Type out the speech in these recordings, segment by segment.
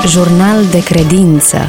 Jurnal de credință.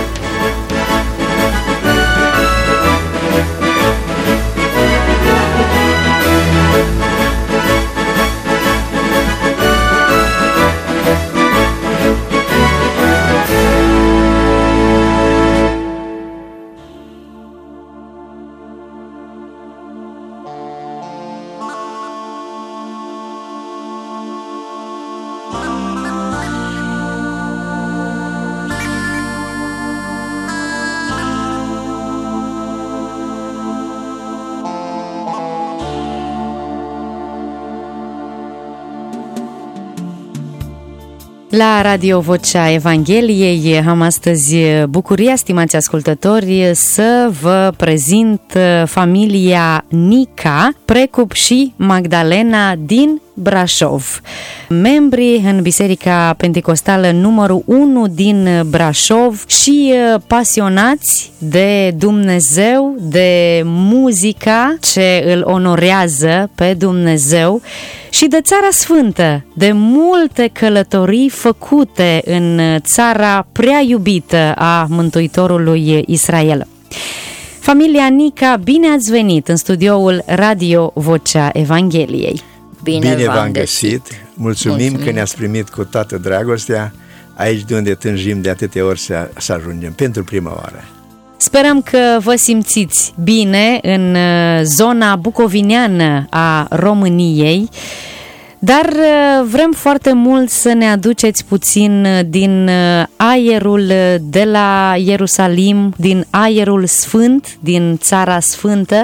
La Radio Vocea Evangheliei am astăzi bucuria, stimați ascultători, să vă prezint familia Nica, Precup și Magdalena din Brașov, membri în Biserica Pentecostală numărul 1 din Brașov și pasionați de Dumnezeu, de muzica ce îl onorează pe Dumnezeu și de Țara Sfântă, de multe călătorii făcute în țara prea iubită a Mântuitorului Israel. Familia Nica, bine ați venit în studioul Radio Vocea Evangheliei. Bine v-am găsit. Mulțumim că ne-ați primit cu toată dragostea aici de unde tânjim de atâtea ori să ajungem pentru prima oară. Sperăm că vă simțiți bine în zona bucovineană a României, dar vrem foarte mult să ne aduceți puțin din aerul de la Ierusalim, din aerul sfânt, din Țara Sfântă.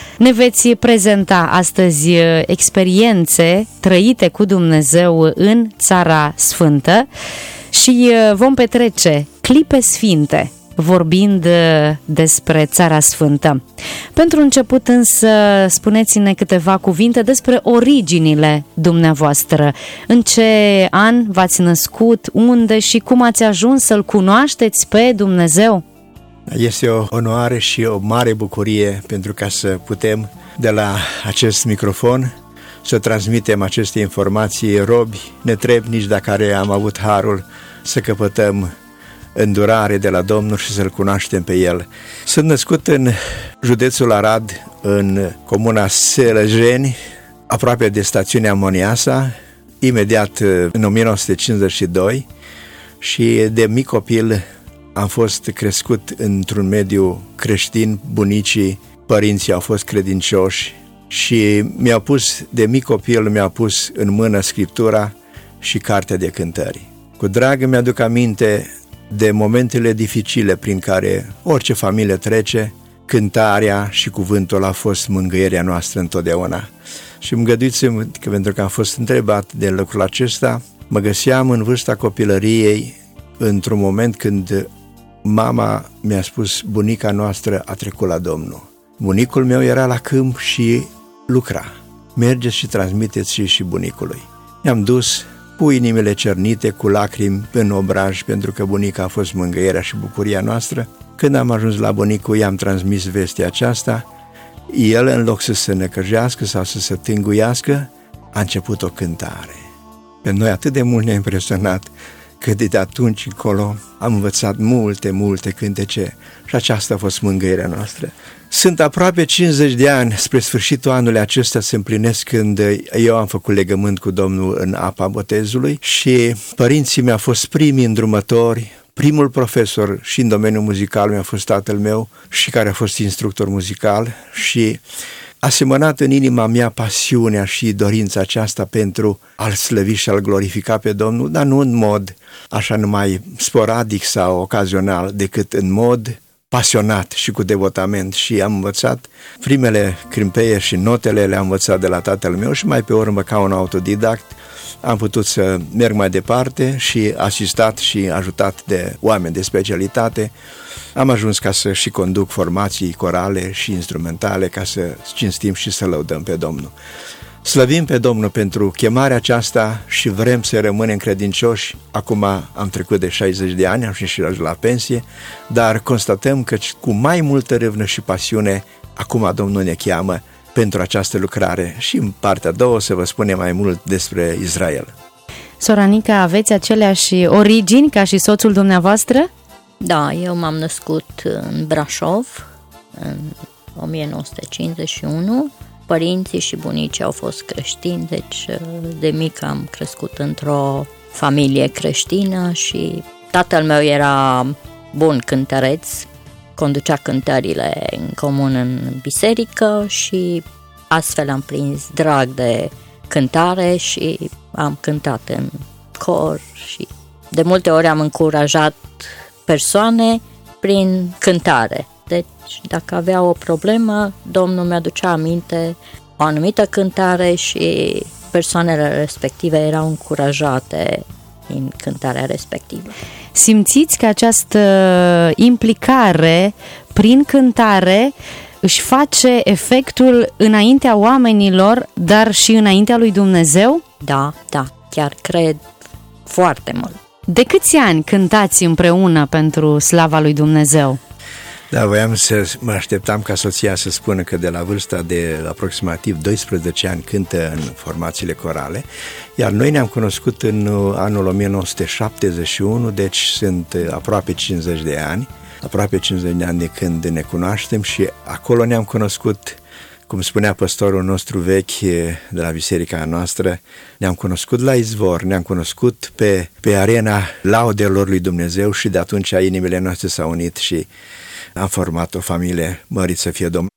Ne veți prezenta astăzi experiențe trăite cu Dumnezeu în Țara Sfântă și vom petrece clipe sfinte vorbind despre Țara Sfântă. Pentru început însă spuneți-ne câteva cuvinte despre originile dumneavoastră. În ce an v-ați născut, unde și cum ați ajuns să-L cunoașteți pe Dumnezeu? Este o onoare și o mare bucurie pentru ca să putem de la acest microfon să transmitem aceste informații robi netrebnici, de care am avut harul să căpătăm îndurare de la Domnul și să-L cunoaștem pe El. Sunt născut în județul Arad, în comuna Sărăjeni, aproape de stațiunea Moniasa, imediat în 1952, și de mic copil am fost crescut într-un mediu creștin. Bunicii, părinții au fost credincioși și de mic copil mi-a pus în mână Scriptura și cartea de cântări. Cu drag îmi aduc aminte de momentele dificile prin care orice familie trece. Cântarea și cuvântul a fost mângâierea noastră întotdeauna. Și îngăduiți-mi că, pentru că am fost întrebat de lucrul acesta, mă găseam în vârsta copilăriei într-un moment când mama mi-a spus: bunica noastră a trecut la Domnul. Bunicul meu era la câmp și lucra. Mergeți și transmiteți și bunicului. Ne-am dus cu inimile cernite, cu lacrimi în obraj, pentru că bunica a fost mângâierea și bucuria noastră. Când am ajuns la bunicul, i-am transmis vestea aceasta. El, în loc să se necăjească sau să se tânguiască, a început o cântare. Pe noi atât de mult ne-a impresionat că de atunci încolo am învățat multe cântece și aceasta a fost mângâierea noastră. Sunt aproape 50 de ani, spre sfârșitul anului acesta se împlinesc, când eu am făcut legământ cu Domnul în apa botezului și părinții mei au fost primii îndrumători. Primul profesor și în domeniul muzical mi-a fost tatăl meu, și care a fost instructor muzical, și a semănat în inima mea pasiunea și dorința aceasta pentru a-L slăvi și a-L glorifica pe Domnul, dar nu în mod așa numai sporadic sau ocazional, decât în mod pasionat și cu devotament. Și am învățat primele crâmpeie și notele, le-am învățat de la tatăl meu și mai pe urmă, ca un autodidact, am putut să merg mai departe și asistat și ajutat de oameni de specialitate. Am ajuns ca să și conduc formații corale și instrumentale, ca să cinstim și să lăudăm pe Domnul. Slăvim pe Domnul pentru chemarea aceasta și vrem să rămânem credincioși. Acum am trecut de 60 de ani, am și ajuns la pensie, dar constatăm că cu mai multă râvnă și pasiune acum Domnul ne cheamă pentru această lucrare. Și în partea a doua să vă spunem mai mult despre Israel. Sora Nica, aveți aceleași origini ca și soțul dumneavoastră? Da, eu m-am născut în Brașov în 1951. Părinții și bunicii au fost creștini, deci de mic am crescut într-o familie creștină și tatăl meu era bun cântăreț, conducea cântările în comun în biserică și astfel am prins drag de cântare și am cântat în cor și de multe ori am încurajat persoane prin cântare. Deci dacă avea o problemă, Domnul mi-aducea aminte o anumită cântare și persoanele respective erau încurajate în cântarea respectivă. Simțiți că această implicare prin cântare își face efectul înaintea oamenilor, dar și înaintea lui Dumnezeu? Da, chiar cred foarte mult. De câți ani cântați împreună pentru slava lui Dumnezeu? Da, mă așteptam ca soția să spună că de la vârsta de aproximativ 12 ani cântă în formațiile corale, iar noi ne-am cunoscut în anul 1971, deci sunt aproape 50 de ani de când ne cunoaștem și acolo ne-am cunoscut, cum spunea păstorul nostru vechi de la biserica noastră, ne-am cunoscut la izvor, ne-am cunoscut pe arena laudelor lui Dumnezeu și de atunci inimile noastre s-au unit și am format o familie, mărit să fie Domnul.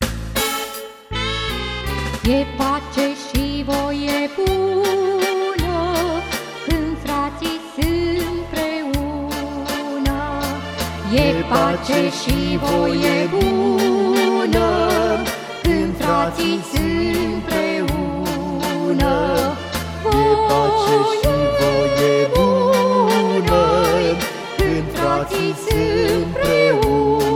E pace și voie bună când frații sunt împreună. E pace și voie bună când frații sunt împreună. E pace și voie bună când frații sunt împreună.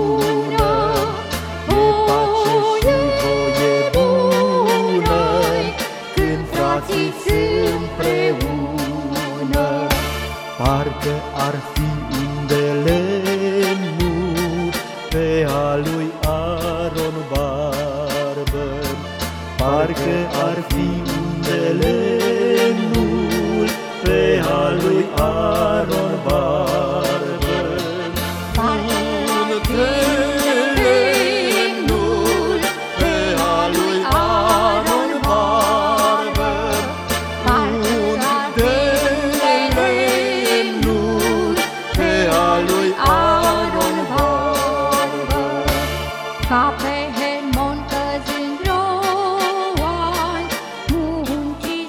Parcă ar fi un de lemnul pe a lui Aron barbă, parcă ar fi un de lemnul pe a lui Aron barbă, un de lemnul pe a lui Aron barbă, un de ca pe Hermon căzând Roan, munții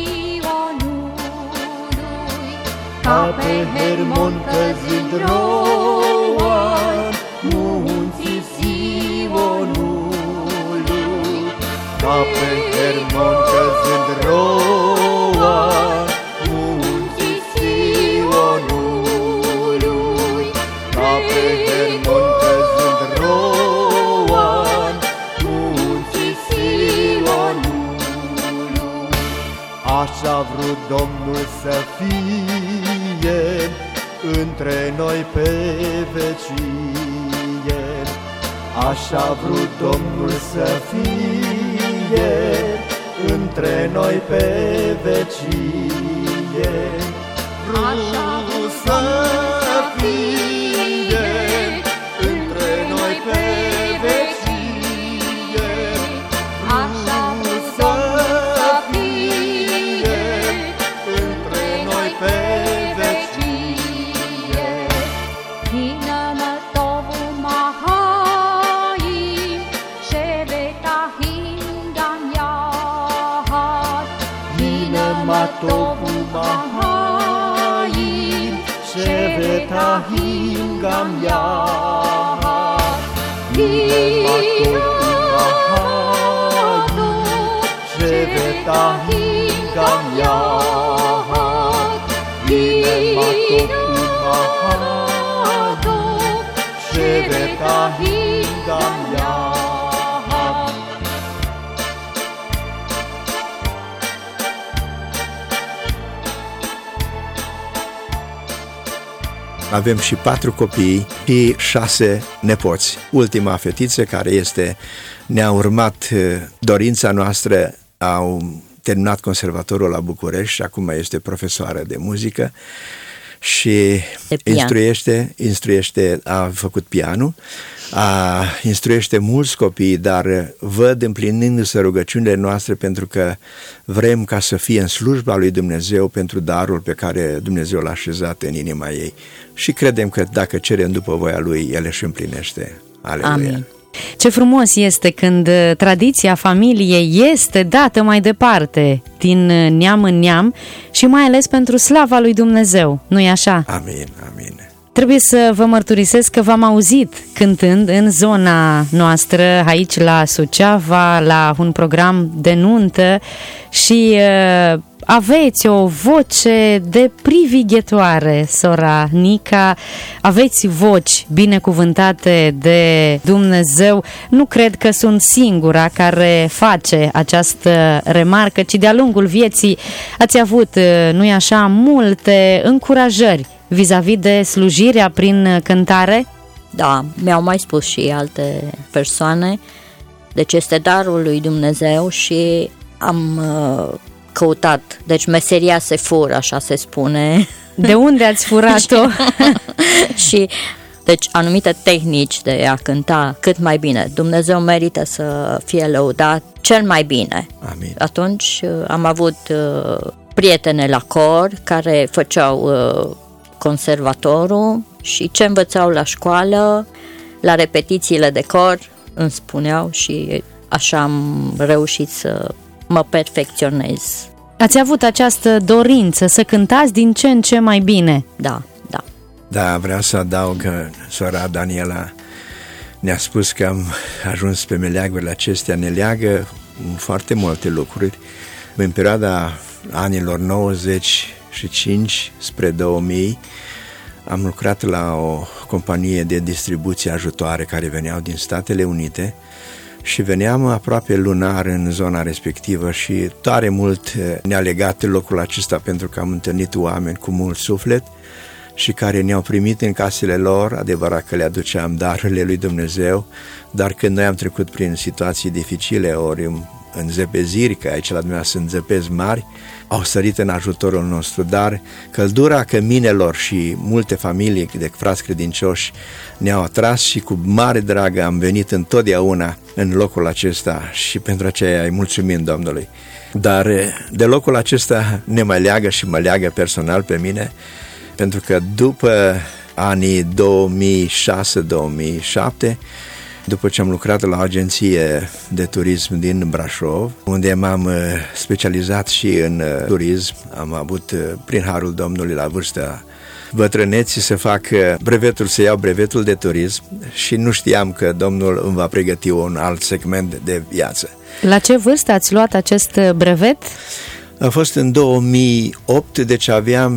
Sionului. Ca pe Hermon căzând Roan, munții Sionului. Ca pe Hermon căzând Roan, munții Sionului. Ca pe Hermon căzând Roan, munții Sionului. Așa vrut Domnul să fie între noi pe vecie. Așa vrut Domnul să fie între noi pe vecie. Așa vrut să fie între noi pe vecie. Așa vrut să fie între noi pe vecie. Hină-mă tovu mahai, sheveta hingam yahad. Hină-mă tovu mahai, sheveta hingam yahad. Hină-mă tovu mahai, sheveta hingam yahad. Hină-mă tovu mahai, sheveta hingam yahad. Avem și 4 copii și 6 nepoți. Ultima fetiță care ne-a urmat dorința noastră, au terminat conservatorul la București și acum este profesoară de muzică și instruiește, a făcut pianul, instruiește mulți copii, dar văd împlinindu-se rugăciunile noastre pentru că vrem ca să fie în slujba lui Dumnezeu pentru darul pe care Dumnezeu l-a așezat în inima ei și credem că dacă cerem după voia lui, El își împlinește. Aleluia! Amin. Ce frumos este când tradiția familiei este dată mai departe, din neam în neam și mai ales pentru slava lui Dumnezeu, nu-i așa? Amin, amin. Trebuie să vă mărturisesc că v-am auzit cântând în zona noastră, aici la Suceava, la un program de nuntă și aveți o voce de privighetoare, sora Nica, aveți voci binecuvântate de Dumnezeu. Nu cred că sunt singura care face această remarcă, ci de-a lungul vieții ați avut, nu-i așa, multe încurajări vis-a-vis de slujirea prin cântare? Da, mi-au mai spus și alte persoane, deci este darul lui Dumnezeu și am căutat, deci meseria se fură, așa se spune. De unde ați furat-o? Și deci anumite tehnici de a cânta cât mai bine. Dumnezeu merită să fie lăudat cel mai bine. Amin. Atunci am avut prietene la cor care făceau conservatorul și ce învățau la școală, la repetițiile de cor, îmi spuneau și așa am reușit să mă perfecționez. Ați avut această dorință să cântați din ce în ce mai bine. Da, da. Da, vreau să adaug că sora Daniela ne-a spus că am ajuns pe meleagurile acestea, ne leagă foarte multe lucruri. În perioada anilor 95 spre 2000 am lucrat la o companie de distribuție ajutoare care veneau din Statele Unite și veneam aproape lunar în zona respectivă și tare mult ne-a legat locul acesta pentru că am întâlnit oameni cu mult suflet și care ne-au primit în casele lor, adevărat că le aduceam darurile lui Dumnezeu, dar când noi am trecut prin situații dificile, ori în zăpeziri, că aici la dumneavoastră sunt zăpezi mari, au sărit în ajutorul nostru, dar căldura căminelor și multe familii de frați credincioși ne-au atras și cu mare drag am venit întotdeauna în locul acesta și pentru aceea îi mulțumim Domnului. Dar de locul acesta ne mai leagă și mă leagă personal pe mine, pentru că după anii 2006-2007, după ce am lucrat la o agenție de turism din Brașov, unde m-am specializat și în turism, am avut, prin harul Domnului, la vârsta bătrâneții să fac brevetul, să iau brevetul de turism și nu știam că Domnul îmi va pregăti un alt segment de viață. La ce vârstă ați luat acest brevet? A fost în 2008, deci aveam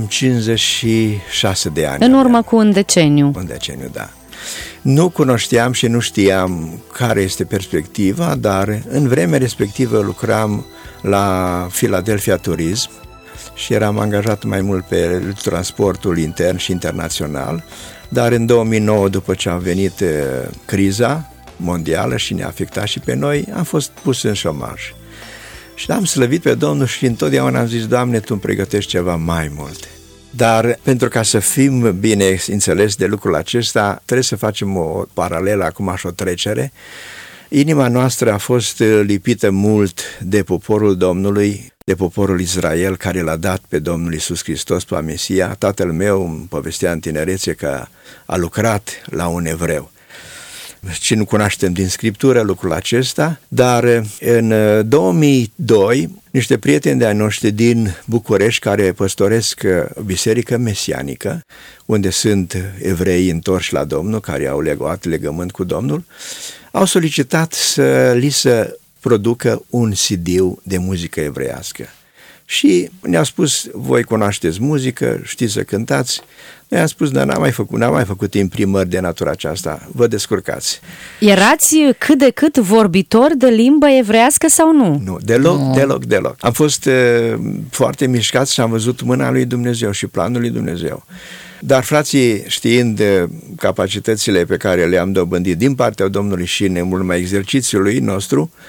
56 de ani. În urmă cu un deceniu. Un deceniu, da. Nu cunoșteam și nu știam care este perspectiva, dar în vremea respectivă lucram la Philadelphia Turism și eram angajat mai mult pe transportul intern și internațional, dar în 2009, după ce a venit criza mondială și ne-a afectat și pe noi, am fost pus în șomaj. Și am slăvit pe Domnul și întotdeauna am zis, Doamne, Tu îmi pregătești ceva mai mult. Dar pentru ca să fim bine înțeles de lucrul acesta, trebuie să facem o paralelă, acum și o trecere. Inima noastră a fost lipită mult de poporul Domnului, de poporul Israel, care l-a dat pe Domnul Iisus Hristos, pe Mesia. Tatăl meu îmi povestea în tinerețe că a lucrat la un evreu. Și nu cunoaștem din Scriptură lucrul acesta, dar în 2002, niște prieteni de-ai noștri din București care păstoresc biserică mesianică, unde sunt evrei întorși la Domnul, care au legat legământ cu Domnul, au solicitat să li se producă un CD de muzică evreiască. Și ne-au spus, voi cunoașteți muzică, știți să cântați. Noi am spus, dar n-am mai făcut imprimări de natura aceasta, vă descurcați. Erați cât de cât vorbitori de limbă evreiască sau nu? Nu, deloc. Am fost foarte mișcați și am văzut mâna lui Dumnezeu și planul lui Dumnezeu. Dar frații, știind capacitățile pe care le-am dobândit din partea Domnului și în urma exercițiului nostru,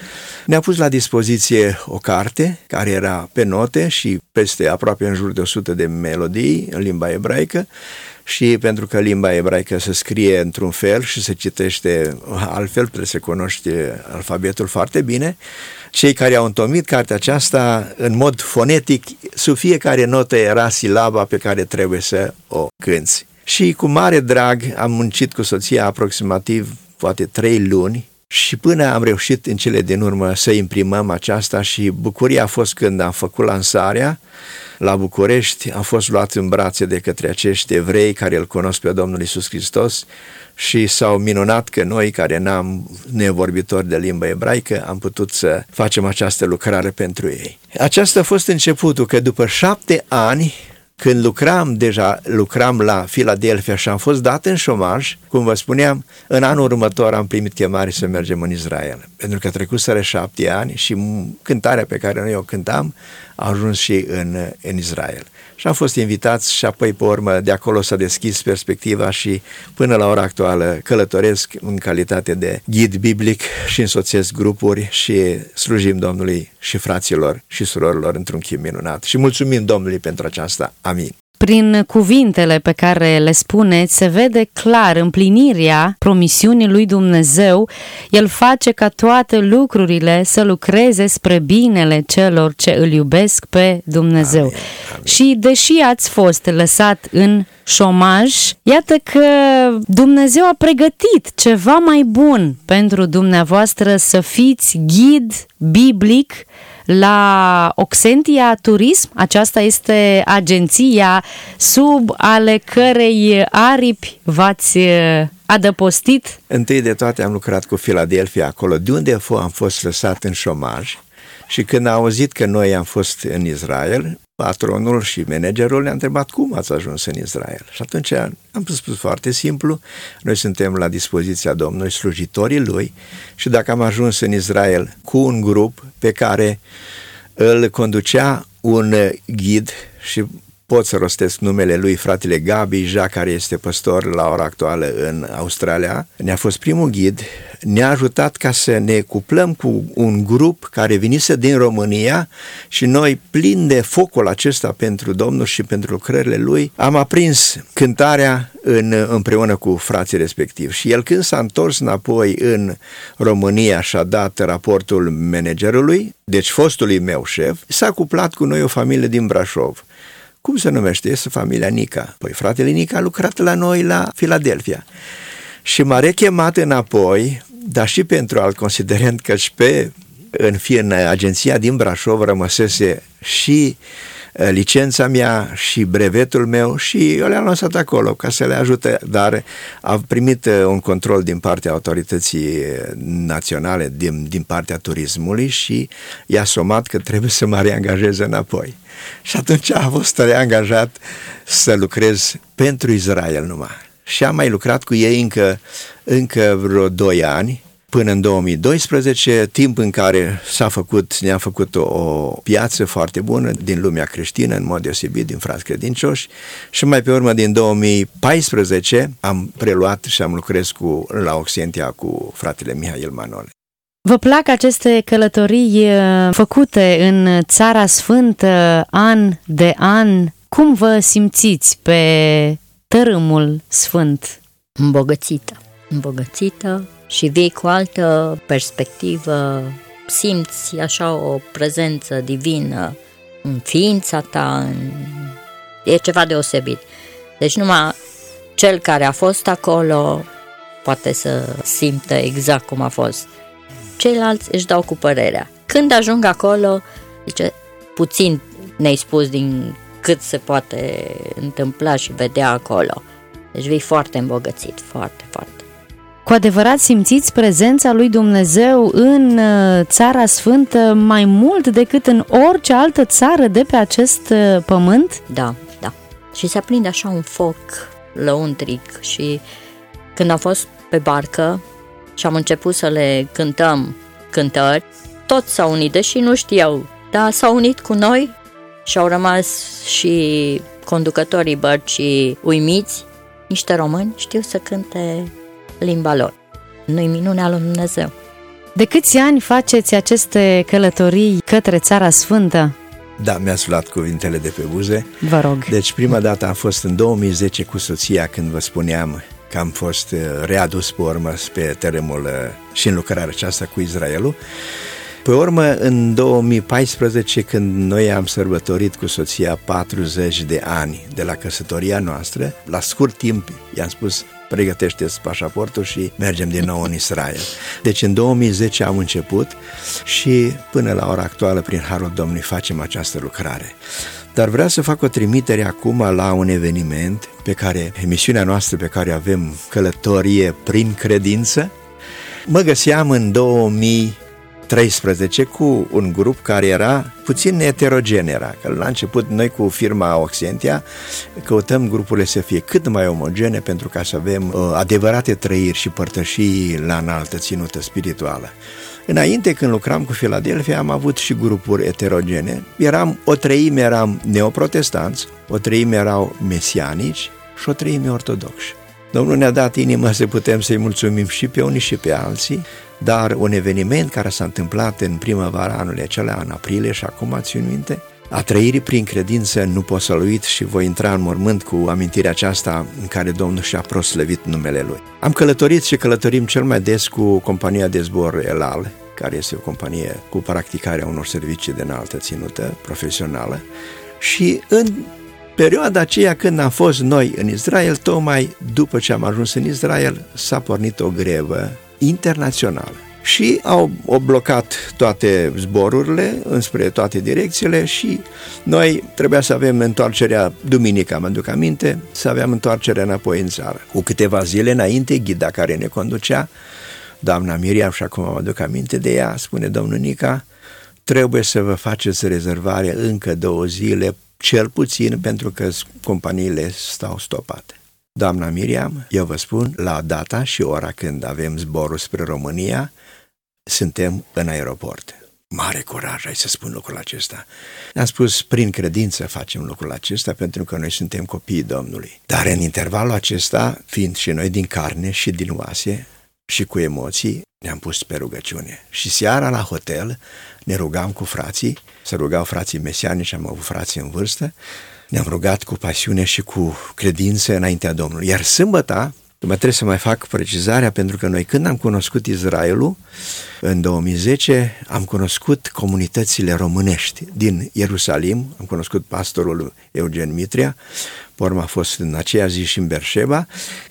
ne-a pus la dispoziție o carte care era pe note și peste aproape în jur de 100 de melodii în limba ebraică, și pentru că limba ebraică se scrie într-un fel și se citește altfel, trebuie să cunoști alfabetul foarte bine, cei care au întomit cartea aceasta în mod fonetic, sub fiecare notă era silaba pe care trebuie să o cânți. Și cu mare drag am muncit cu soția aproximativ poate 3 luni și până am reușit în cele din urmă să imprimăm aceasta, și bucuria a fost când am făcut lansarea la București, am fost luat în brațe de către acești evrei care îl cunosc pe Domnul Iisus Hristos și s-au minunat că noi, care n-am nevorbitori de limba ebraică, am putut să facem această lucrare pentru ei. Aceasta a fost începutul, că după 7 ani, când lucram la Filadelfia și am fost dat în șomaj, cum vă spuneam, în anul următor am primit chemare să mergem în Israel, pentru că trecuseră 7 ani și cântarea pe care noi o cântam a ajuns și în Israel. Și am fost invitați și apoi pe urmă de acolo s-a deschis perspectiva și până la ora actuală călătoresc în calitate de ghid biblic și însoțesc grupuri și slujim Domnului și fraților și surorilor într-un chip minunat. Și mulțumim Domnului pentru aceasta. Amin. Prin cuvintele pe care le spuneți se vede clar împlinirea promisiunii lui Dumnezeu. El face ca toate lucrurile să lucreze spre binele celor ce îl iubesc pe Dumnezeu. Amin. Amin. Și deși ați fost lăsat în șomaj, iată că Dumnezeu a pregătit ceva mai bun pentru dumneavoastră, să fiți ghid biblic la Oxentia Turism. Aceasta este agenția sub ale cărei aripi v-ați adăpostit. Întâi de toate am lucrat cu Filadelfia acolo, de unde am fost lăsat în șomaj, și când a auzit că noi am fost în Israel, patronul și managerul ne-a întrebat cum ați ajuns în Israel. Și atunci am spus foarte simplu, noi suntem la dispoziția Domnului, slujitorii Lui, și dacă am ajuns în Israel cu un grup pe care îl conducea un ghid, și pot să rostesc numele lui, fratele Gabi Ja, care este păstor la ora actuală în Australia, ne-a fost primul ghid, ne-a ajutat ca să ne cuplăm cu un grup care venise din România și noi, plini de focul acesta pentru Domnul și pentru lucrările Lui, am aprins cântarea împreună cu frații respectivi. Și el, când s-a întors înapoi în România și a dat raportul managerului, deci fostului meu șef, s-a cuplat cu noi o familie din Brașov. Cum se numește? Este familia Nica. Păi fratele Nica a lucrat la noi la Filadelfia și m-a rechemat înapoi, dar și pentru alt considerent, că în agenția din Brașov rămăsese și licența mea și brevetul meu, și eu le-am lăsat acolo ca să le ajute, dar a primit un control din partea autorității naționale, din partea turismului, și i-a somat că trebuie să mă reangajeze înapoi. Și atunci a fost reangajat să lucrez pentru Israel numai. Și am mai lucrat cu ei încă vreo 2 ani, până în 2012, timp în care ne-a făcut o piață foarte bună din lumea creștină, în mod deosebit din frați credincioși, și mai pe urmă din 2014 am preluat și am lucrat la Oxentia cu fratele Mihail Manole. Vă plac aceste călătorii făcute în Țara Sfântă, an de an? Cum vă simțiți pe tărâmul sfânt? Îmbogățită și vii cu altă perspectivă, simți așa o prezență divină în ființa ta, e ceva deosebit. Deci numai cel care a fost acolo poate să simtă exact cum a fost. Ceilalți își dau cu părerea. Când ajung acolo, zice, puțin ne-ai spus din cât se poate întâmpla și vedea acolo. Deci vei foarte îmbogățit, foarte, foarte. Cu adevărat simțiți prezența lui Dumnezeu în Țara Sfântă mai mult decât în orice altă țară de pe acest pământ? Da. Și se aprinde așa un foc lăuntric, și când am fost pe barcă și am început să le cântăm cântări, toți s-au unit, deși nu știau, dar s-au unit cu noi și au rămas și conducătorii bărcii uimiți, niște români știu să cânte limba lor. Nu-i minunea lui Dumnezeu. De câți ani faceți aceste călătorii către Țara Sfântă? Da, mi-ați luat cuvintele de pe buze. Vă rog. Deci prima dată am fost în 2010 cu soția, când vă spuneam că am fost readus pe urmă pe terenul și în lucrarea aceasta cu Israelul. Pe urmă, în 2014, când noi am sărbătorit cu soția 40 de ani de la căsătoria noastră, la scurt timp i-am spus: pregătește-ți pașaportul și mergem din nou în Israel. Deci în 2010 am început și până la ora actuală, prin Harul Domnului, facem această lucrare. Dar vreau să fac o trimitere acum la un eveniment pe care, emisiunea noastră pe care avem, Călătorie prin Credință. Mă găseam în 2013 cu un grup care era puțin heterogen. Că la început noi cu firma Oxentia căutăm grupurile să fie cât mai omogene pentru ca să avem adevărate trăiri și părtășii la înaltă ținută spirituală. Înainte, când lucram cu Filadelfia, am avut și grupuri heterogene. O treime eram neoprotestanți, o treime erau mesianici și o treime ortodoxi. Domnul ne-a dat inimă să putem să-i mulțumim și pe unii și pe alții, dar un eveniment care s-a întâmplat în primăvara anului acela, în aprilie, și acum țin minte, a trăirii prin credință nu pot să-l uit și voi intra în mormânt cu amintirea aceasta în care Domnul și-a proslăvit numele Lui. Am călătorit și călătorim cel mai des cu compania de zbor El Al, care este o companie cu practicarea unor servicii de înaltă ținută profesională, și în perioada aceea când am fost noi în Israel, tocmai după ce am ajuns în Israel, s-a pornit o grevă internațională și au blocat toate zborurile înspre toate direcțiile și noi trebuia să avem întoarcerea duminica, mă duc aminte, să aveam întoarcerea înapoi în țară. Cu câteva zile înainte, ghida care ne conducea, doamna Miriam, și acum mă duc aminte de ea, spune: domnul Nica, trebuie să vă faceți rezervare încă 2 zile, cel puțin, pentru că companiile stau stopate. Doamna Miriam, eu vă spun, la data și ora când avem zborul spre România, suntem în aeroport. Mare curaj, hai să spun lucrul acesta. Am spus: prin credință facem lucrul acesta, pentru că noi suntem copiii Domnului. Dar în intervalul acesta, fiind și noi din carne și din oase și cu emoții, ne-am pus pe rugăciune. Și seara la hotel ne rugam cu frații, se rugau frații mesianici, am avut frații în vârstă, ne-am rugat cu pasiune și cu credință înaintea Domnului. Iar sâmbăta, mai trebuie să mai fac precizarea, pentru că noi, când am cunoscut Israelul, în 2010, am cunoscut comunitățile românești din Ierusalim, am cunoscut pastorul Eugen Mitrea, pe urmă a fost în aceea zi și în Berșeba,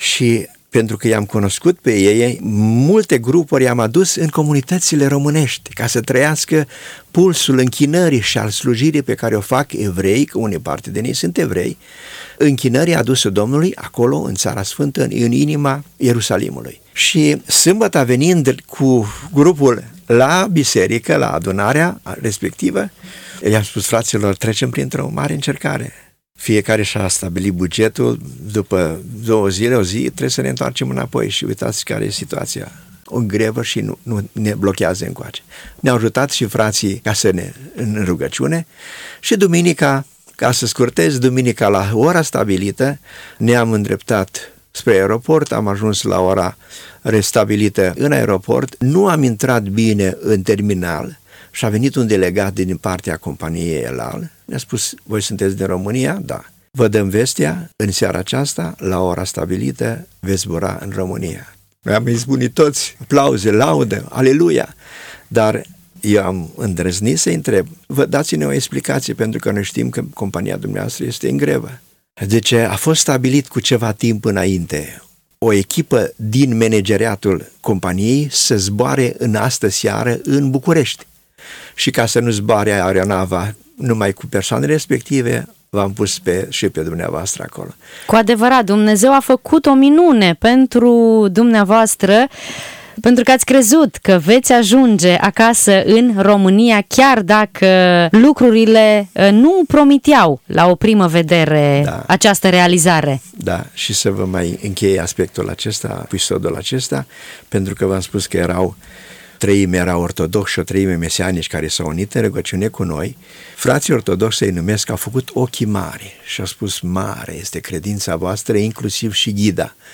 și pentru că i-am cunoscut pe ei, multe grupuri i-am adus în comunitățile românești, ca să trăiască pulsul închinării și al slujirii pe care o fac evrei, că unei parte din ei sunt evrei, închinării adusă Domnului acolo, în Țara Sfântă, în inima Ierusalimului. Și sâmbătă, venind cu grupul la biserică, la adunarea respectivă, i-am spus: fraților, trecem printr-o mare încercare. Fiecare și-a stabilit bugetul, după 2 zile, o zi, trebuie să ne întoarcem înapoi și uitați care e situația. O grevă și nu ne blochează încoace. Ne-au ajutat și frații ca să ne în rugăciune și duminica, ca să scurtez, duminica la ora stabilită, ne-am îndreptat spre aeroport, am ajuns la ora restabilită în aeroport, nu am intrat bine în terminal și a venit un delegat din partea companiei El Al, ne-a spus: voi sunteți din România? Da. Vă dăm vestea, în seara aceasta, la ora stabilită, veți zbura în România. Am izbunit toți, aplauze, laudă, aleluia! Dar eu am îndrăznit să întreb: vă dați-ne o explicație, pentru că noi știm că compania dumneavoastră este în grevă. Deci a fost stabilit cu ceva timp înainte o echipă din manageriatul companiei să zboare în astă seară în București. Și ca să nu zboare aeronava numai cu persoanele respective, v-am pus și pe dumneavoastră acolo. Cu adevărat, Dumnezeu a făcut o minune pentru dumneavoastră, pentru că ați crezut că veți ajunge acasă în România, chiar dacă lucrurile nu promiteau la o primă vedere această realizare. Da, și să vă mai încheie aspectul acesta, episodul acesta, pentru că v-am spus că treime erau ortodoxi și o treime mesianici care s-au unit în rugăciune cu noi. Frații ortodoxi, să-i numesc, au făcut ochii mari și au spus: mare este credința voastră, inclusiv și ghida.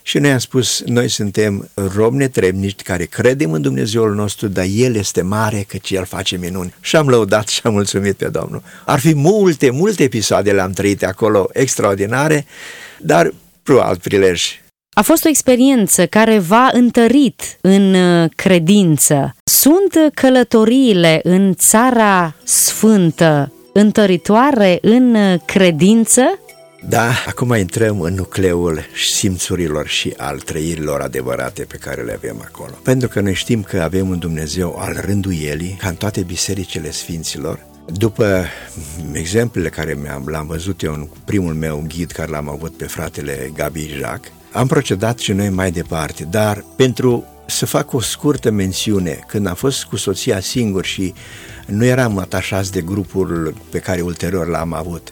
Și noi am spus, noi suntem robi netrebnici care credem în Dumnezeul nostru, dar El este mare căci El face minuni. Și am lăudat și am mulțumit pe Domnul. Ar fi multe episoade le-am trăit acolo extraordinare, dar cu alt prilej. A fost o experiență care v-a întărit în credință. Sunt călătoriile în Țara Sfântă întăritoare în credință? Da, acum intrăm în nucleul simțurilor și al trăirilor adevărate pe care le avem acolo. Pentru că noi știm că avem un Dumnezeu al rânduielii, ca în toate bisericile sfinților. După exemplele care l-am văzut eu în primul meu ghid care l-am avut pe fratele Gabi Jacques, am procedat și noi mai departe, dar pentru să fac o scurtă mențiune, când am fost cu soția singur și nu eram atașați de grupul pe care ulterior l-am avut,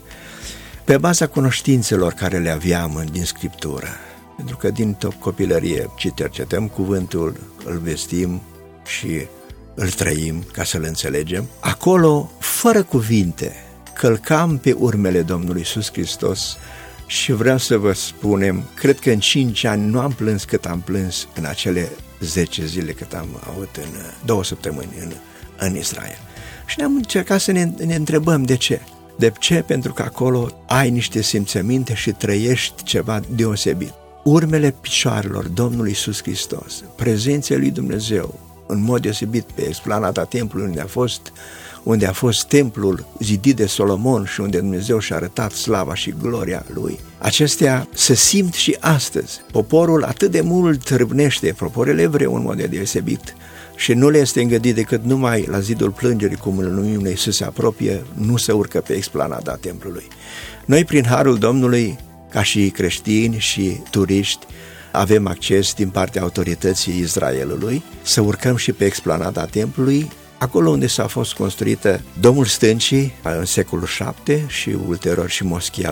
pe baza cunoștințelor care le aveam din Scriptură, pentru că din copilărie cercetăm cuvântul, îl vestim și îl trăim ca să-l înțelegem, acolo, fără cuvinte, călcam pe urmele Domnului Iisus Hristos și vreau să vă spunem, cred că în 5 ani nu am plâns cât am plâns în acele 10 zile cât am avut în 2 săptămâni în Israel. Și ne-am încercat să ne întrebăm de ce. De ce? Pentru că acolo ai niște simțăminte și trăiești ceva deosebit. Urmele picioarelor Domnului Iisus Hristos, prezența lui Dumnezeu, în mod deosebit pe explanada templului unde a fost templul zidit de Solomon și unde Dumnezeu și-a arătat slava și gloria lui. Acestea se simt și astăzi. Poporul atât de mult râvnește, poporul evreu în mod deosebit, și nu le este îngădit decât numai la zidul plângerii, cum îl numim noi, să se apropie, nu se urcă pe explanada templului. Noi, prin harul Domnului, ca și creștini și turiști, avem acces din partea autorității Israelului să urcăm și pe explanada templului, acolo unde s-a fost construită Domul Stâncii în secolul VII și ulterior și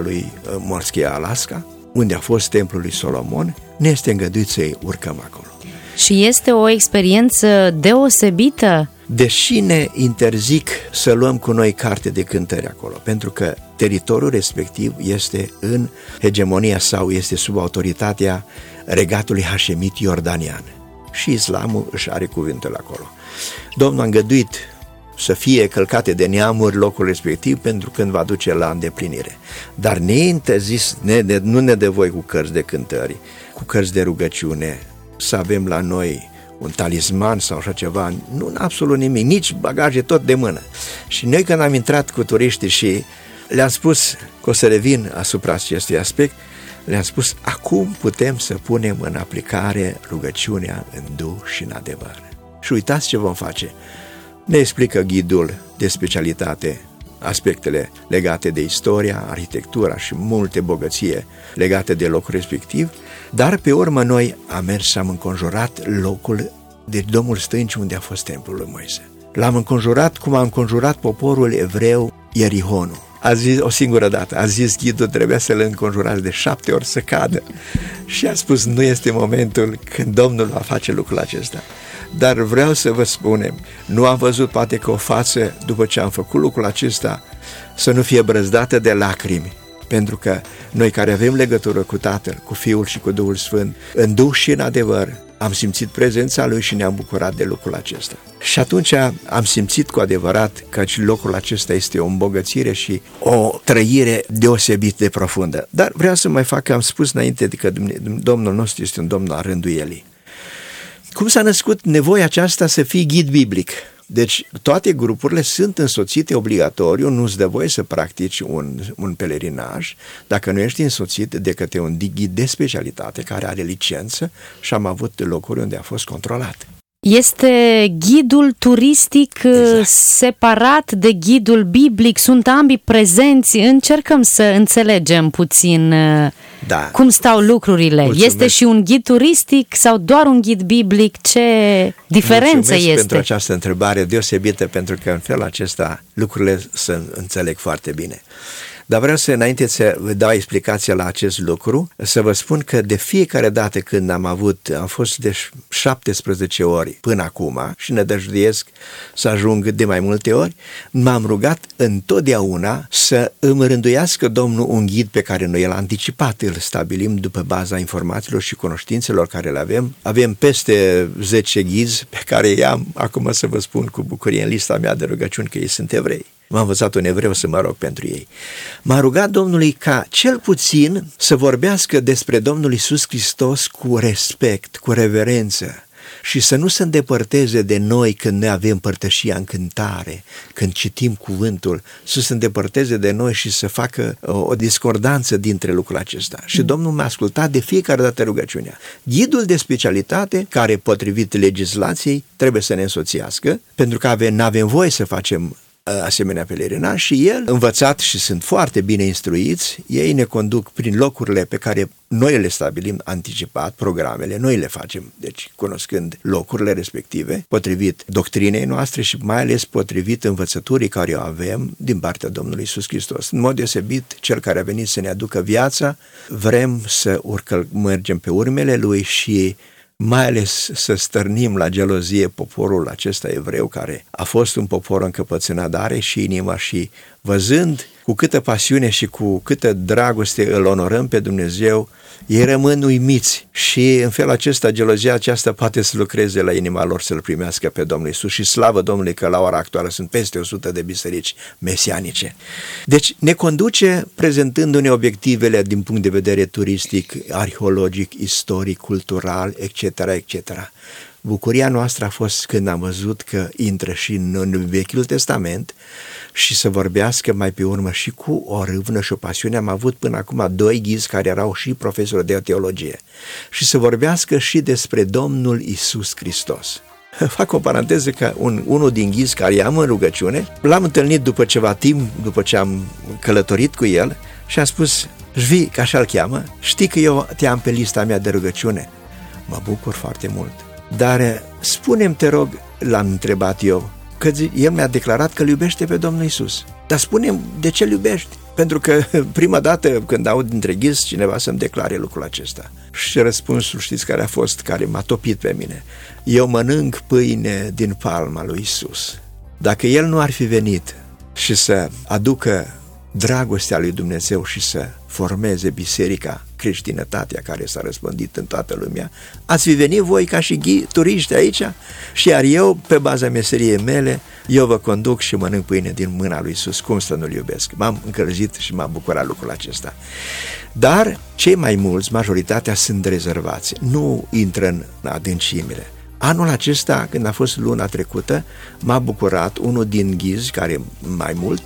moschia Alaska, unde a fost templul lui Solomon. Ne este îngăduit să urcăm acolo. Și este o experiență deosebită? Deși ne interzic să luăm cu noi carte de cântări acolo, pentru că teritoriul respectiv este în hegemonia sau este sub autoritatea regatului hașemit iordanian. Și islamul își are cuvântul acolo. Domnul a îngăduit să fie călcate de neamuri locul respectiv pentru când va duce la îndeplinire. Dar ne interzis, nu ne dă voi cu cărți de cântări, cu cărți de rugăciune, să avem la noi un talisman sau așa ceva, nu absolut nimic, nici bagaje tot de mână. Și noi când am intrat cu turiștii și le-am spus că o să revin asupra acestui aspect, le-am spus, acum putem să punem în aplicare rugăciunea în duh și în adevăr. Și uitați ce vom face. Ne explică ghidul de specialitate aspectele legate de istoria, arhitectura și multe bogăție legate de locul respectiv, dar pe urmă noi am mers și am înconjurat locul de Domul Stâncii unde a fost templul lui Moise. L-am înconjurat cum a înconjurat poporul evreu Ierihonul. A zis o singură dată, a zis ghidul, trebuia să-l înconjurați de 7 ori să cadă. Și a spus, nu este momentul când Domnul va face lucrul acesta. Dar vreau să vă spunem, nu am văzut poate că o față, după ce am făcut lucrul acesta, să nu fie brăzdată de lacrimi. Pentru că noi care avem legătură cu Tatăl, cu Fiul și cu Duhul Sfânt, în duh și în adevăr, am simțit prezența Lui și ne-am bucurat de lucrul acesta. Și atunci am simțit cu adevărat că locul acesta este o îmbogățire și o trăire deosebit de profundă. Dar vreau să mai fac că am spus înainte că Domnul nostru este un Domn al rânduielii. Cum s-a născut nevoia aceasta să fii ghid biblic? Deci toate grupurile sunt însoțite obligatoriu, nu-ți dă voie să practici un pelerinaj dacă nu ești însoțit de către un ghid de specialitate care are licență și am avut locuri unde a fost controlat. Este ghidul turistic exact. Separat de ghidul biblic, sunt ambii prezenți, încercăm să înțelegem puțin cum stau lucrurile. Mulțumesc. Este și un ghid turistic sau doar un ghid biblic? Ce diferență Mulțumesc este? pentru această întrebare deosebită, pentru că în felul acesta lucrurile se înțeleg foarte bine. Dar vreau să, înainte să vă dau explicația la acest lucru, să vă spun că de fiecare dată când am fost de 17 ori până acum și nădăjduiesc să ajung de mai multe ori, m-am rugat întotdeauna să îmi rânduiască Domnul un ghid pe care noi l-am anticipat, îl stabilim după baza informațiilor și cunoștințelor care le avem. Avem peste 10 ghizi pe care i-am, acum să vă spun cu bucurie, în lista mea de rugăciuni, că ei sunt evrei. M-am învățat un evreu să mă rog pentru ei. M-a rugat Domnului ca cel puțin să vorbească despre Domnul Iisus Hristos cu respect, cu reverență și să nu se îndepărteze de noi când noi avem părtășia în cântare, când citim cuvântul, să se îndepărteze de noi și să facă o discordanță dintre lucrul acesta. Și Domnul m-a ascultat de fiecare dată rugăciunea. Ghidul de specialitate, care potrivit legislației trebuie să ne însoțească, pentru că n-avem voie să facem asemenea pelerinaj, și el, învățat și sunt foarte bine instruiți, ei ne conduc prin locurile pe care noi le stabilim anticipat, programele, noi le facem, deci cunoscând locurile respective, potrivit doctrinei noastre și mai ales potrivit învățăturii care o avem din partea Domnului Iisus Hristos. În mod deosebit, Cel care a venit să ne aducă viața, vrem să mergem pe urmele Lui și mai ales să stârnim la gelozie poporul acesta evreu, care a fost un popor încăpățânat, dar are și inima, și văzând cu câtă pasiune și cu câtă dragoste îl onorăm pe Dumnezeu, ei rămân uimiți și în felul acesta gelozia aceasta poate să lucreze la inima lor, să-L primească pe Domnul Iisus, și slavă Domnului că la ora actuală sunt peste 100 de biserici mesianice. Deci ne conduce prezentându-ne obiectivele din punct de vedere turistic, arheologic, istoric, cultural, etc., etc. Bucuria noastră a fost când am văzut că intră și în Vechiul Testament și să vorbească mai pe urmă și cu o râvnă și o pasiune. Am avut până acum 2 ghizi care erau și profesori de teologie și să vorbească și despre Domnul Iisus Hristos. Fac o paranteză că unul din ghizi care i-am în rugăciune, l-am întâlnit după ceva timp, după ce am călătorit cu el, și a spus: Jvi, că așa-l cheamă, știi că eu te-am pe lista mea de rugăciune? Mă bucur foarte mult. Dar spune-mi, te rog, l-am întrebat eu, că el mi-a declarat că îl iubește pe Domnul Iisus. Dar spune-mi, de ce îl iubești? Pentru că prima dată când aud dintre ghizi cineva să-mi declare lucrul acesta. Și răspunsul, știți care a fost, care m-a topit pe mine? Eu mănânc pâine din palma lui Iisus. Dacă el nu ar fi venit și să aducă dragostea lui Dumnezeu și să formeze biserica, creștinătatea care s-a răspândit în toată lumea, ați fi venit voi ca și turiști aici, și iar eu, pe baza meseriei mele, eu vă conduc și mănânc pâine din mâna lui Iisus. Cum să nu-L iubesc? M-am încălzit și m-a bucurat lucrul acesta. Dar cei mai mulți, majoritatea, sunt rezervați, nu intră în adâncimile. Anul acesta, când a fost luna trecută, m-a bucurat unul din ghizi, care mai mult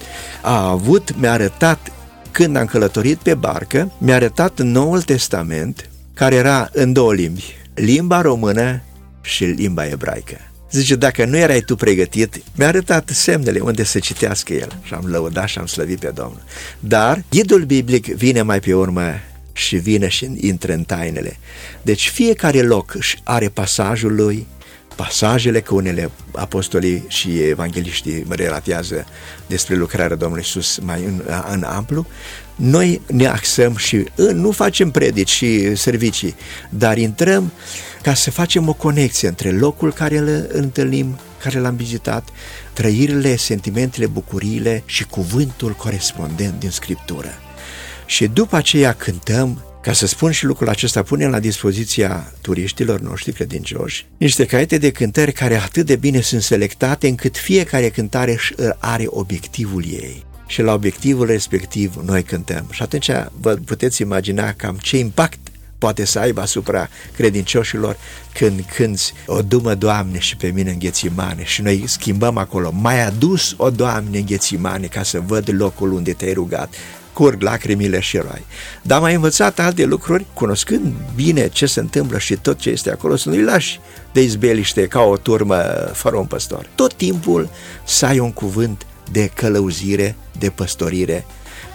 mi-a arătat, când am călătorit pe barcă, mi-a arătat Noul Testament, care era în 2 limbi, limba română și limba ebraică. Zice, dacă nu erai tu pregătit, mi-a arătat semnele unde să citească el, și am lăudat și am slăvit pe Domnul. Dar ghidul biblic vine mai pe urmă și vine și intră în tainele. Deci fiecare loc are pasajul lui, pasajele că unele apostolii și evangeliștii relatează despre lucrarea Domnului Iisus mai în amplu. Noi ne axăm și nu facem predici și servicii, dar intrăm ca să facem o conexie între locul care îl întâlnim, care l-am vizitat, trăirile, sentimentele, bucuriile și cuvântul corespondent din Scriptură. Și după aceea cântăm. Ca să spun și lucrul acesta, punem la dispoziția turiștilor noștri credincioși niște caiete de cântări care atât de bine sunt selectate încât fiecare cântare are obiectivul ei. Și la obiectivul respectiv noi cântăm. Și atunci vă puteți imagina cam ce impact poate să aibă asupra credincioșilor când cânți o dumă, Doamne, și pe mine în Ghețimane, și noi schimbăm acolo, mai adus o Doamne în Ghețimane ca să văd locul unde te-ai rugat, curg lacrimile și roi. Dar m-ai învățat alte lucruri, cunoscând bine ce se întâmplă și tot ce este acolo, să nu-i lași de izbeliște ca o turmă fără un păstor. Tot timpul să ai un cuvânt de călăuzire, de păstorire,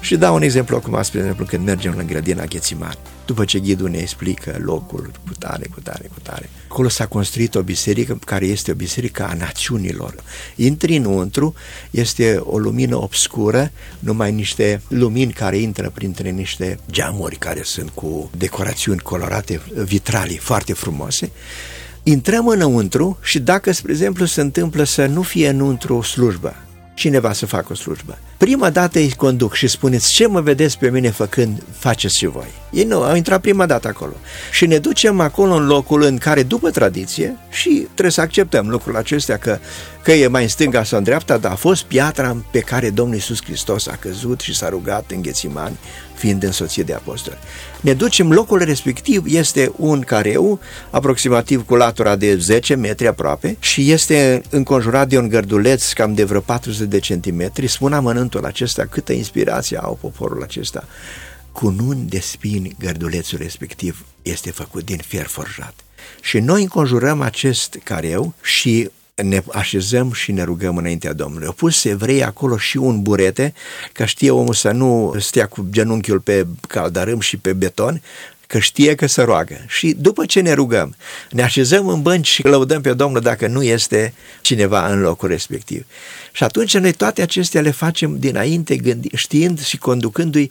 Și dau un exemplu acum, spre exemplu, când mergem în grădina Ghețimani, după ce ghidul ne explică locul cu tare. Acolo s-a construit o biserică care este o biserică a națiunilor. Intri înăuntru, este o lumină obscură, numai niște lumini care intră printre niște geamuri care sunt cu decorațiuni colorate, vitralii foarte frumoase. Intrăm înăuntru și dacă, spre exemplu, se întâmplă să nu fie înăuntru o slujbă, cineva să facă o slujbă, prima dată îi conduc și spuneți: ce mă vedeți pe mine făcând, faceți și voi. Ei nu, au intrat prima dată acolo. Și ne ducem acolo în locul în care, după tradiție, și trebuie să acceptăm lucrul acestea, că e mai în stânga sau în dreapta, dar a fost piatra pe care Domnul Iisus Hristos a căzut și s-a rugat în Ghețimani, fiind însoțit de apostoli. Ne ducem, locul respectiv este un careu, aproximativ cu latura de 10 metri aproape, și este înconjurat de un gărduleț cam de vreo 40 de centimetri. Spun amănântul acesta, câtă inspirație au poporul acesta. Cu nuni de spini, gărdulețul respectiv este făcut din fier forjat. Și noi înconjurăm acest careu și ne așezăm și ne rugăm înaintea Domnului. Au pus evrei acolo și un burete, că știe omul să nu stea cu genunchiul pe caldarâm și pe beton, că știe că se roagă. Și după ce ne rugăm, ne așezăm în bănci și lăudăm pe Domnul dacă nu este cineva în locul respectiv. Și atunci noi toate acestea le facem dinainte, știind și conducându-i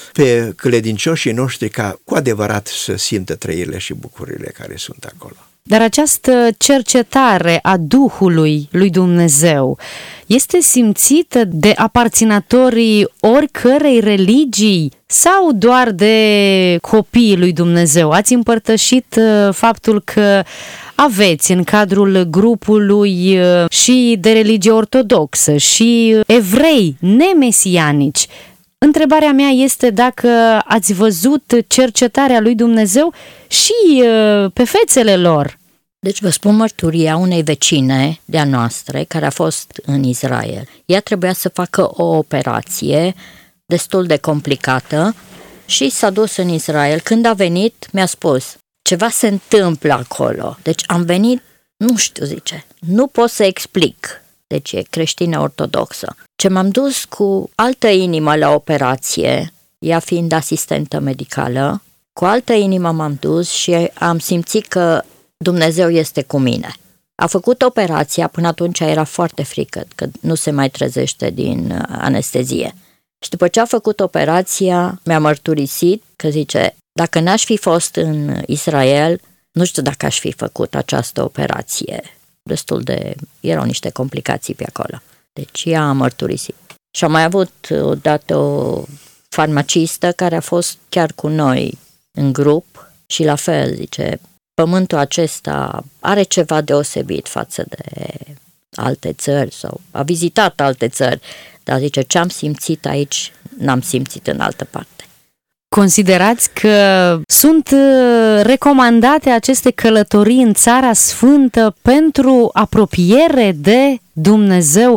pe credincioșii noștri ca cu adevărat să simtă trăirile și bucurile care sunt acolo. Dar această cercetare a Duhului lui Dumnezeu este simțită de aparținătorii oricărei religii sau doar de copiii lui Dumnezeu? Ați împărtășit faptul că aveți în cadrul grupului și de religie ortodoxă și evrei nemesianici. Întrebarea mea este dacă ați văzut cercetarea lui Dumnezeu și pe fețele lor. Deci vă spun mărturia unei vecine de-a noastre care a fost în Israel. Ea trebuia să facă o operație destul de complicată și s-a dus în Israel. Când a venit, mi-a spus: ceva se întâmplă acolo. Deci am venit, nu știu, zice, nu pot să explic. Deci e creștină ortodoxă. Ce m-am dus cu altă inimă la operație, ea fiind asistentă medicală, cu altă inimă m-am dus și am simțit că Dumnezeu este cu mine. A făcut operația, până atunci era foarte frică, că nu se mai trezește din anestezie. Și după ce a făcut operația, mi-a mărturisit că zice: dacă n-aș fi fost în Israel, nu știu dacă aș fi făcut această operație. Erau niște complicații pe acolo. Deci ea a mărturisit. Și am mai avut odată o farmacistă care a fost chiar cu noi în grup și la fel, zice, pământul acesta are ceva deosebit față de alte țări sau a vizitat alte țări, dar zice, ce am simțit aici n-am simțit în altă parte. Considerați că sunt recomandate aceste călătorii în Țara Sfântă pentru apropiere de Dumnezeu?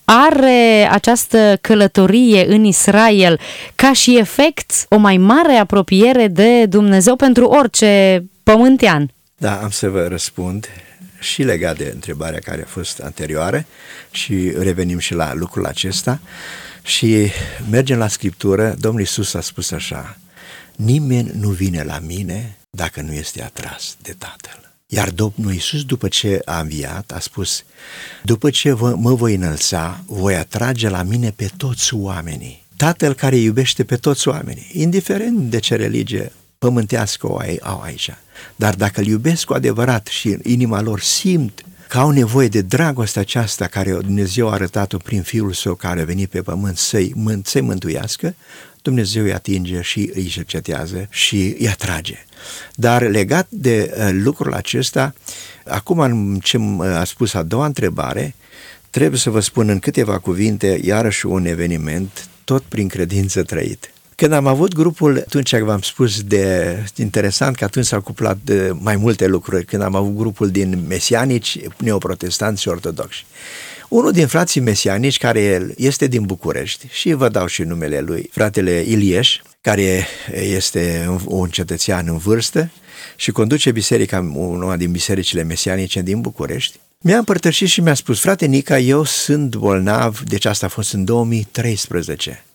Are această călătorie în Israel ca și efect o mai mare apropiere de Dumnezeu pentru orice pământean? Da, am să vă răspund și legat de întrebarea care a fost anterioară și revenim și la lucrul acesta. Și mergem la Scriptură. Domnul Iisus a spus așa: nimeni nu vine la mine dacă nu este atras de Tatăl. Iar Domnul Iisus, după ce a înviat, a spus: după ce mă voi înălța, voi atrage la mine pe toți oamenii. Tatăl care iubește pe toți oamenii, indiferent de ce religie pământească o au aici. Dar dacă îl iubesc cu adevărat și în inima lor simt că au nevoie de dragostea aceasta care Dumnezeu a arătat-o prin Fiul Său care a venit pe pământ să-i mântuiască, Dumnezeu îi atinge și îi cercetează și îi atrage. Dar legat de lucrul acesta, acum ce a spus a doua întrebare, trebuie să vă spun în câteva cuvinte iarăși un eveniment, tot prin credință trăit. Când am avut grupul, atunci v-am spus interesant că atunci s-au cuplat de mai multe lucruri, când am avut grupul din mesianici, neoprotestanți și ortodoxi. Unul din frații mesianici, care este din București, și vă dau și numele lui, fratele Ilieș, care este un cetățean în vârstă și conduce biserica, una din bisericile mesianice din București, mi-a împărtășit și mi-a spus: frate Nica, eu sunt bolnav, deci asta a fost în 2013.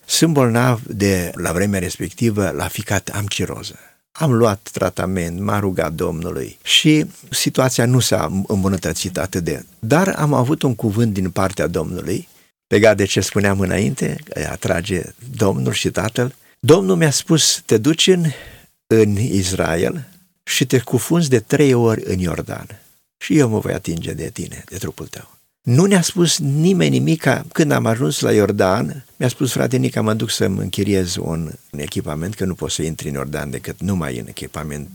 Sunt bolnav la vremea respectivă la ficat, am ciroză. Am luat tratament, m-a rugat Domnului și situația nu s-a îmbunătățit atât de... Dar am avut un cuvânt din partea Domnului, legat de ce spuneam înainte, că atrage Domnul și Tatăl. Domnul mi-a spus, te duci în Israel și te cufunzi de 3 ori în Iordan și eu mă voi atinge de tine, de trupul tău. Nu ne-a spus nimeni nimica. Când am ajuns la Iordan, mi-a spus frate Nica, mă duc să-mi închiriez un echipament, că nu poți să intri în Iordan decât numai în echipament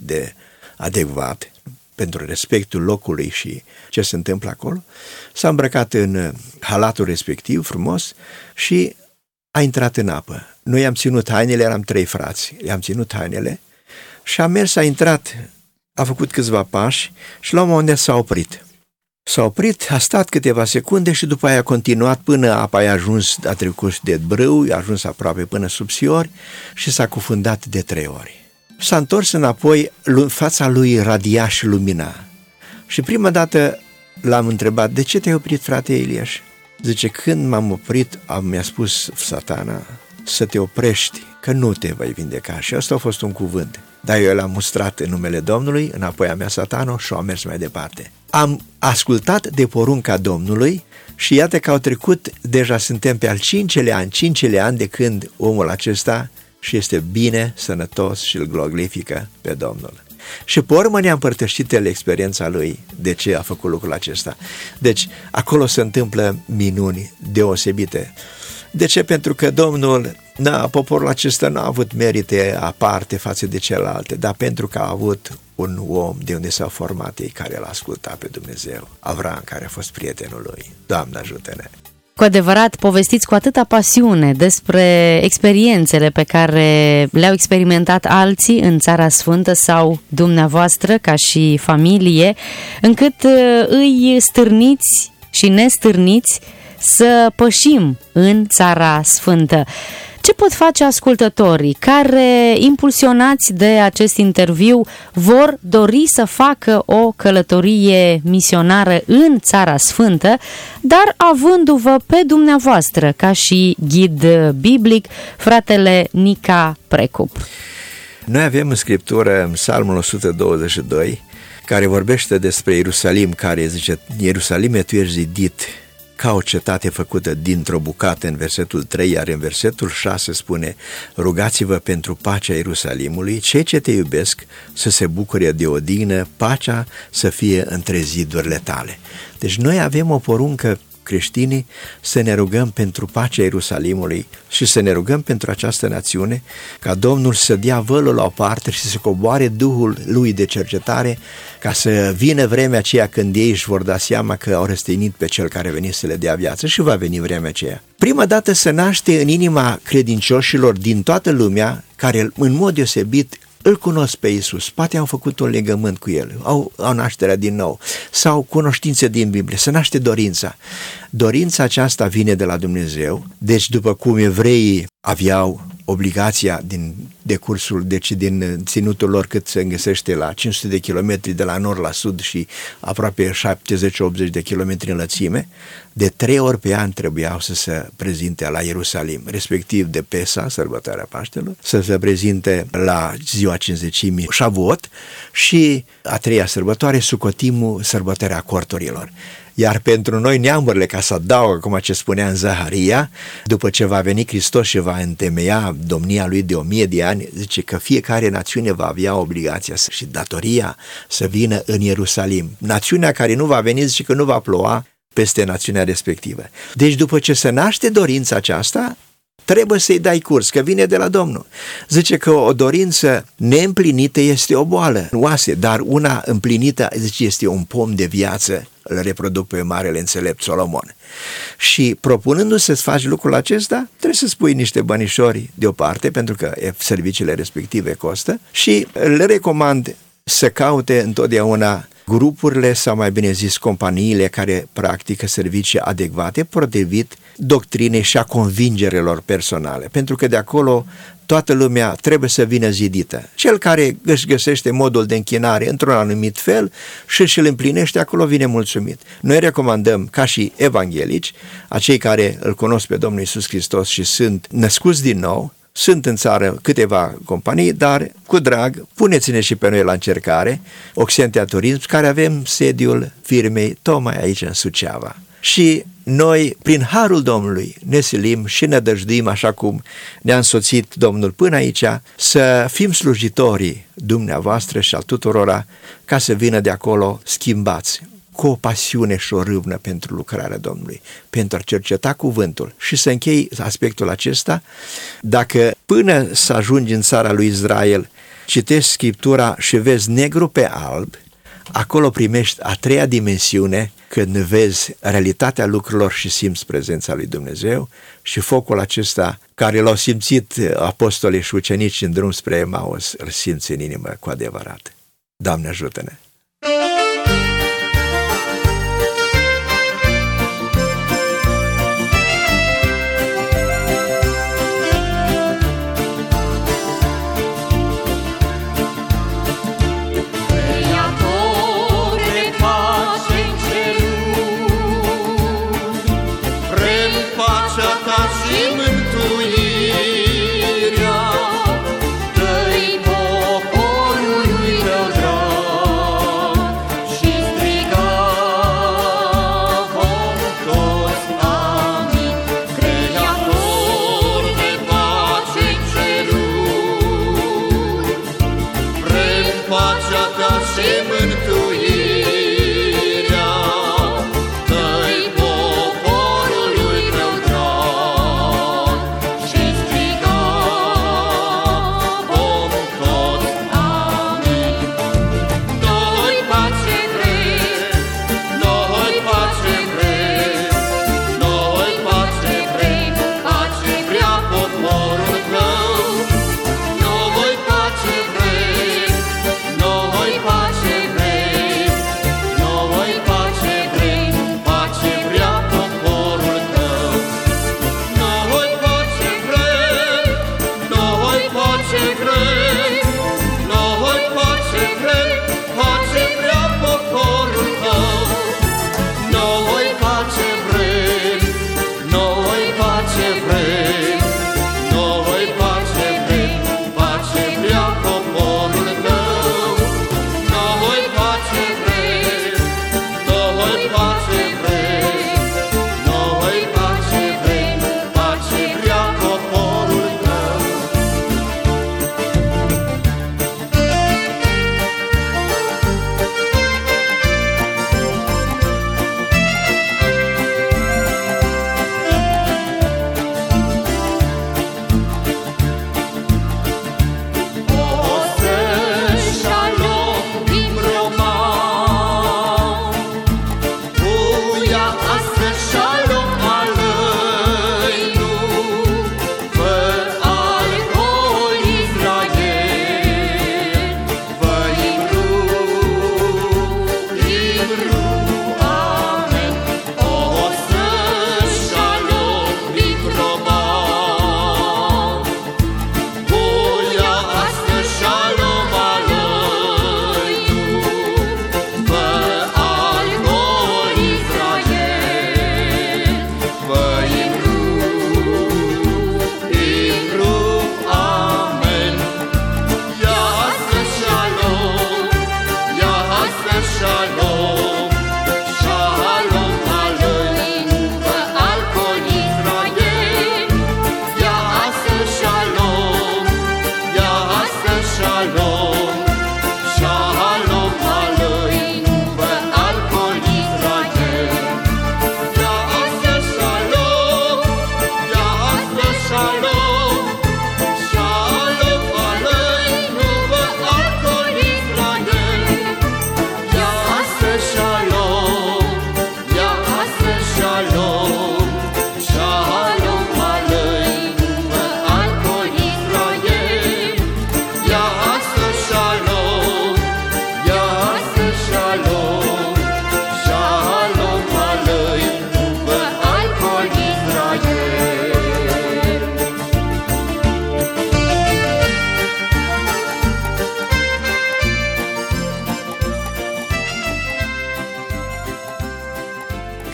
adecvat pentru respectul locului și ce se întâmplă acolo. S-a îmbrăcat în halatul respectiv, frumos, și a intrat în apă. Noi am ținut hainele, eram 3 frați, i-am ținut hainele și a mers, a intrat, a făcut câțiva pași și la un moment dat s-a oprit. S-a oprit, a stat câteva secunde și după aia a continuat până apa a trecut de brâu, a ajuns aproape până sub siori și s-a cufundat de 3 ori. S-a întors înapoi, fața lui radia și lumina. Și prima dată l-am întrebat, de ce te-ai oprit, frate Eliaș? Zice, când m-am oprit, mi-a spus Satana să te oprești, că nu te vei vindeca. Și ăsta a fost un cuvânt. Dar eu l-am mustrat în numele Domnului, înapoi a mea Satana și a mers mai departe. Am ascultat de porunca Domnului și iată că au trecut, deja suntem pe al 5-lea an de când omul acesta și este bine, sănătos și îl glorifică pe Domnul. Și pe urmă ne-a împărtășit el experiența lui, de ce a făcut lucrul acesta. Deci, acolo se întâmplă minuni deosebite. De ce? Pentru că Domnul, poporul acesta n-a avut merite aparte față de celelalte, dar pentru că a avut un om de unde s-au format ei care l-a ascultat pe Dumnezeu, Avram, care a fost prietenul lui. Doamne, ajută-ne! Cu adevărat, povestiți cu atâta pasiune despre experiențele pe care le-au experimentat alții în Țara Sfântă sau dumneavoastră ca și familie, încât îi stârniți și ne stârniți să pășim în Țara Sfântă. Ce pot face ascultătorii care, impulsionați de acest interviu, vor dori să facă o călătorie misionară în Țara Sfântă, dar avându-vă pe dumneavoastră ca și ghid biblic, fratele Nica Precup? Noi avem în Scriptură, în Psalmul 122, care vorbește despre Ierusalim, care zice, Ierusalime, tu ești zidit ca o cetate făcută dintr-o bucată, în versetul 3, iar în versetul 6 spune, rugați-vă pentru pacea Ierusalimului, cei ce te iubesc să se bucure de odihnă, pacea să fie între zidurile tale. Deci noi avem o poruncă, creștinii, să ne rugăm pentru pacea Ierusalimului și să ne rugăm pentru această națiune, ca Domnul să dea vălul la o parte și să coboare Duhul lui de cercetare, ca să vină vremea aceea când ei își vor da seama că au răstignit pe cel care veni să le dea viață și va veni vremea aceea. Prima dată se naște în inima credincioșilor din toată lumea, care în mod deosebit îl cunosc pe Iisus, poate au făcut un legământ cu El, au nașterea din nou, sau cunoștințe din Biblie, se naște dorința. Dorința aceasta vine de la Dumnezeu, deci după cum evreii aveau obligația din decursul, deci din ținutul lor cât se înghesește la 500 de kilometri de la nord la sud și aproape 70-80 de kilometri în lățime, de 3 ori pe an trebuiau să se prezinte la Ierusalim, respectiv de Pesa, sărbătoarea Paștelor, să se prezinte la ziua Cincizecimii Șavuot și a 3-a sărbătoare, Sucotimul, sărbătoarea corturilor. Iar pentru noi neamurile, ca să adaugă, cum ce spunea în Zaharia, după ce va veni Hristos și va întemeia domnia lui de 1000 de ani, zice că fiecare națiune va avea obligația și datoria să vină în Ierusalim. Națiunea care nu va veni, zice că nu va ploua peste națiunea respectivă. Deci după ce se naște dorința aceasta, trebuie să-i dai curs, că vine de la Domnul. Zice că o dorință neîmplinită este o boală în oase, dar una împlinită, zice, este un pom de viață. Îl reproduc pe marele înțelept Solomon. Și propunându-se să faci lucrul acesta, trebuie să spui niște bănișori deoparte, pentru că serviciile respective costă, și le recomand să caute întotdeauna grupurile sau mai bine zis companiile care practică servicii adecvate potrivit doctrinei și a convingerilor personale, pentru că de acolo toată lumea trebuie să vină zidită. Cel care își găsește modul de închinare într-un anumit fel și îl împlinește, acolo vine mulțumit. Noi recomandăm, ca și evanghelici, acei care îl cunosc pe Domnul Iisus Hristos și sunt născuți din nou, sunt în țară câteva companii, dar cu drag, puneți-ne și pe noi la încercare, Oxentia Turism, care avem sediul firmei tocmai aici în Suceava. Și noi, prin harul Domnului, ne silim și ne dăjduim, așa cum ne-a însoțit Domnul până aici, să fim slujitorii dumneavoastră și al tuturora, ca să vină de acolo schimbați, cu o pasiune și o râvnă pentru lucrarea Domnului, pentru a cerceta cuvântul. Și să închei aspectul acesta, dacă până să ajungi în țara lui Israel, citești Scriptura și vezi negru pe alb, acolo primești a treia dimensiune, când vezi realitatea lucrurilor și simți prezența lui Dumnezeu, și focul acesta care l-au simțit apostolii și ucenici în drum spre Emaus, îl simți în inimă cu adevărat. Doamne, ajută-ne!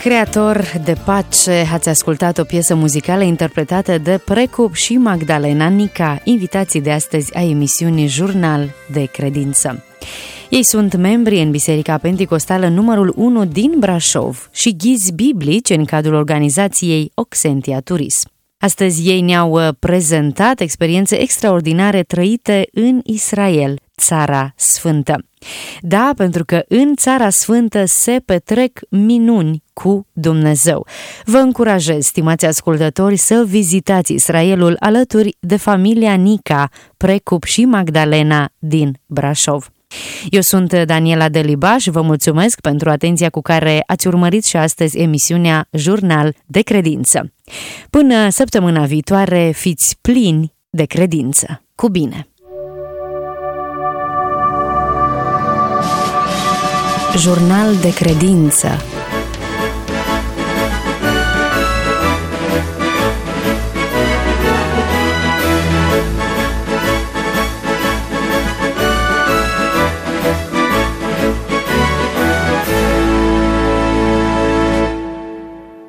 Creator de pace, ați ascultat o piesă muzicală interpretată de Precup și Magdalena Nica, invitații de astăzi a emisiunii Jurnal de Credință. Ei sunt membri în Biserica Penticostală numărul 1 din Brașov și ghizi biblici în cadrul organizației Oxentia Turism. Astăzi ei ne-au prezentat experiențe extraordinare trăite în Israel, Țara Sfântă. Da, pentru că în Țara Sfântă se petrec minuni cu Dumnezeu. Vă încurajez, stimați ascultători, să vizitați Israelul alături de familia Nica, Precup și Magdalena din Brașov. Eu sunt Daniela Deliba și vă mulțumesc pentru atenția cu care ați urmărit și astăzi emisiunea Jurnal de Credință. Până săptămâna viitoare, fiți plini de credință. Cu bine! Jurnal de Credință